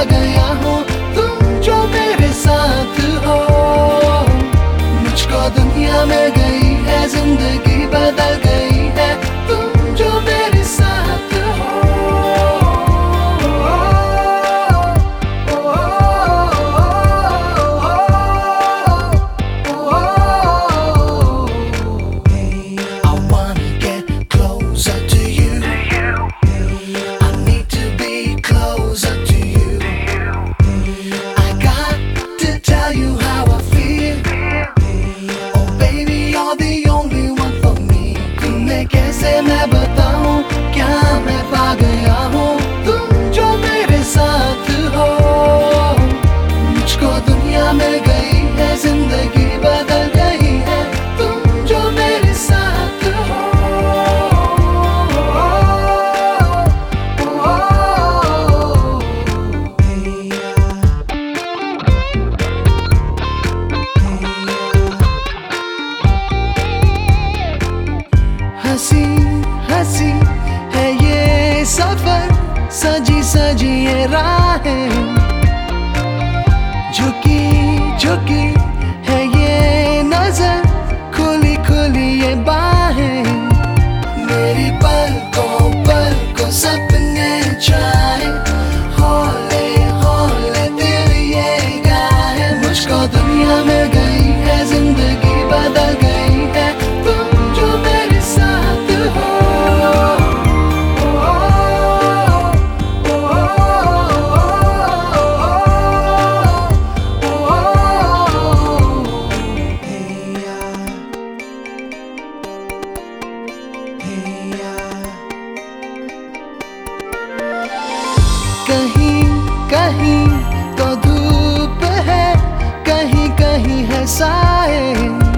गया हूँ तुम जो मेरे साथ हो। मुझको दुनिया में गई है, जिंदगी बदल गई है तुम जो मेरे साथ हो। मैं बताऊं क्या मैं पा गया हूँ तुम जो मेरे साथ हो। मुझको दुनिया मिल गई है, जिंदगी बदल गई है तुम जो मेरे साथ हो। हंसी हंसी है ये सफर, सजी सजी ये राहें, झुकी झुकी है ये नजर, खुली खुली ये बाहें। मेरी पलकों सपने छाए, हौले हौले दिल ये गाए। मुझको दुनिया मिल गई है, जिंदगी बदल गई है तुम जो मेरे साथ हो। कहीं कहीं तो धूप है, कहीं कहीं है साए।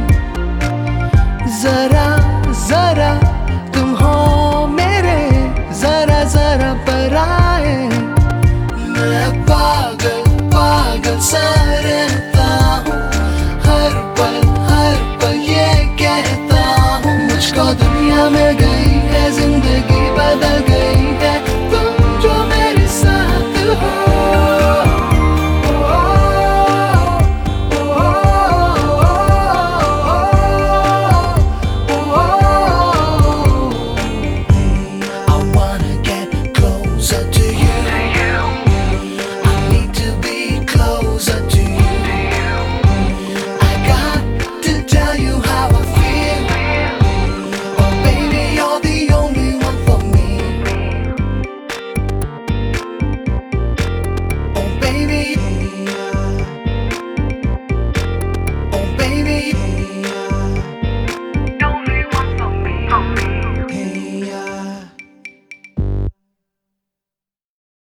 जरा जरा तुम हो मेरे, जरा जरा पर आए। मैं पागल पागल सा रहता हूँ, हर पल ये कहता हूँ। मुझको दुनिया में